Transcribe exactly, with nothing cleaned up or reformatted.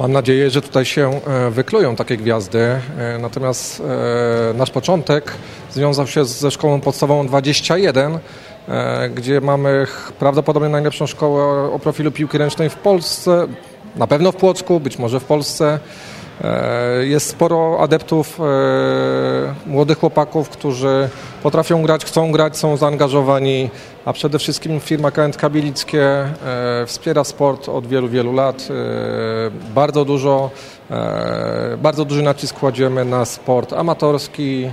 Mam nadzieję, że tutaj się wyklują takie gwiazdy, natomiast nasz początek związał się ze szkołą podstawową dwadzieścia jeden, gdzie mamy prawdopodobnie najlepszą szkołę o profilu piłki ręcznej w Polsce, na pewno w Płocku, być może w Polsce. Jest sporo adeptów, młodych chłopaków, którzy potrafią grać, chcą grać, są zaangażowani, a przede wszystkim firma K and K Bielickie wspiera sport od wielu, wielu lat. Bardzo dużo, bardzo duży nacisk kładziemy na sport amatorski,